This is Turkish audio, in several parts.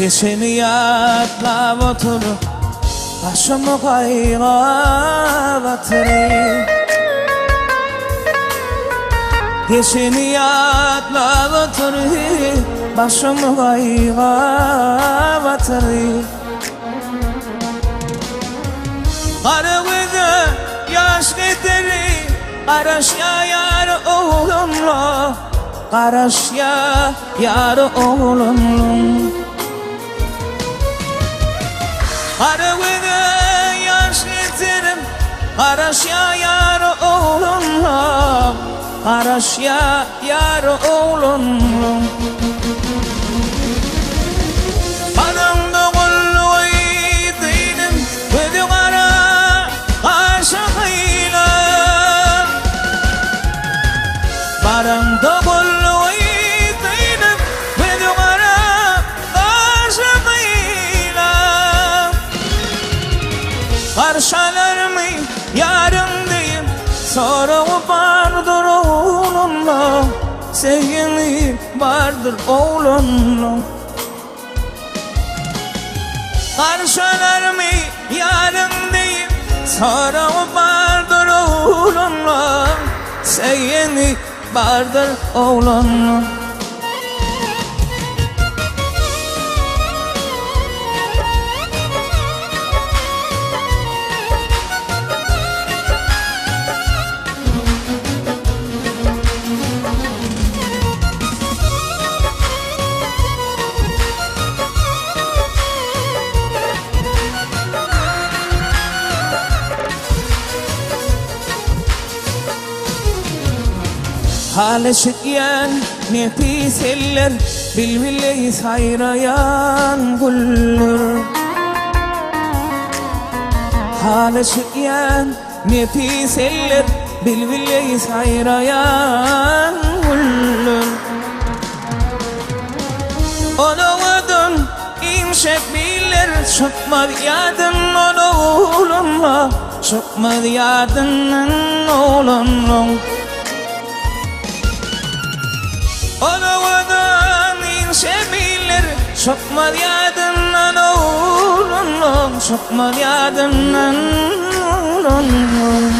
Geçeni yatlap oturup başımı kayga batırayım. Geçeni yatlap oturup başımı kayga batırayım. Karı kızı yaş getirir, karaş ya yar oğlumla, karaş ya yar oğlumla. Karı kızı yaş getirir, karaş ya yar oğlumla, karaş ya yar oğlumla. Baranda bollu yiğidim ve duvara aşıkıyla. Karşılar mı yarın diyeyim, soru vardır oğlumla, sevgili vardır oğlumla. Karşılar mı yarın diyeyim, soru vardır oğlumla, sevgili vardır oğlum. Halışıkken nefis eller, bilbileyi sayrayan güller. Halışıkken nefis eller, bilbileyi sayrayan güller. Oğlum imşek bilir, çıkmadı yadın oğlumla, çıkmadı yadın oğlumla. Oğlum inşebilir, çıkmadı yadından oğlum, çıkmadı yadından oğlum.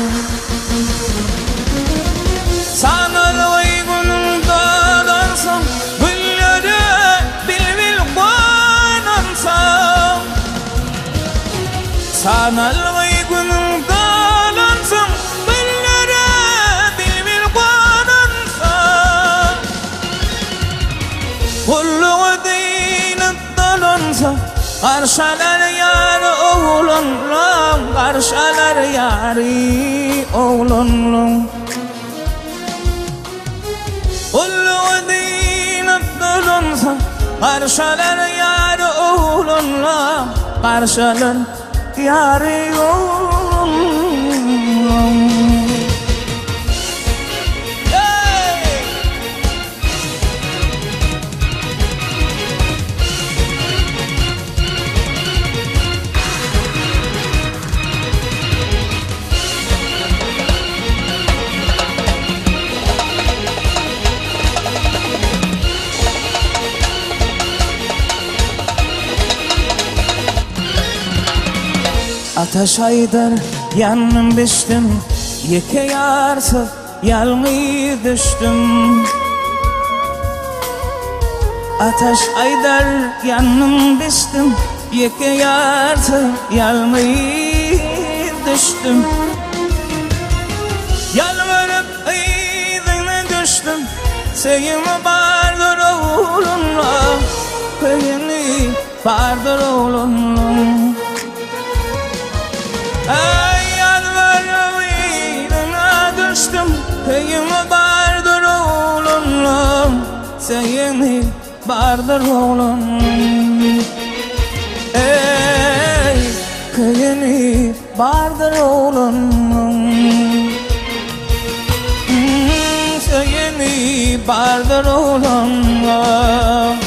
Sanal uygunun dalansam, gülleri bil kuanansam. Sanal uygunun dalansam, kulluğu dinip dolansa, karşılar yar oğlunla, karşılar yari oğlunla. Kulluğu dinip dolansa, karşılar yar oğlunla, karşılar yari oğlunla. Ateş aydar yanım düştüm, yeke yarsız yalnız düştüm. Ateş aydar yanım düştüm, yeke yarsız yalnız düştüm. Yalvarıp aydına düştüm, sevgimi vardır oğlumla, sevgimi vardır oğlumla. Yalvarıp aydına düştüm, sevgimi vardır oğlumla, sevgimi vardır oğlum. Ey köyünü vardır oğlum, köyünü vardır oğlum.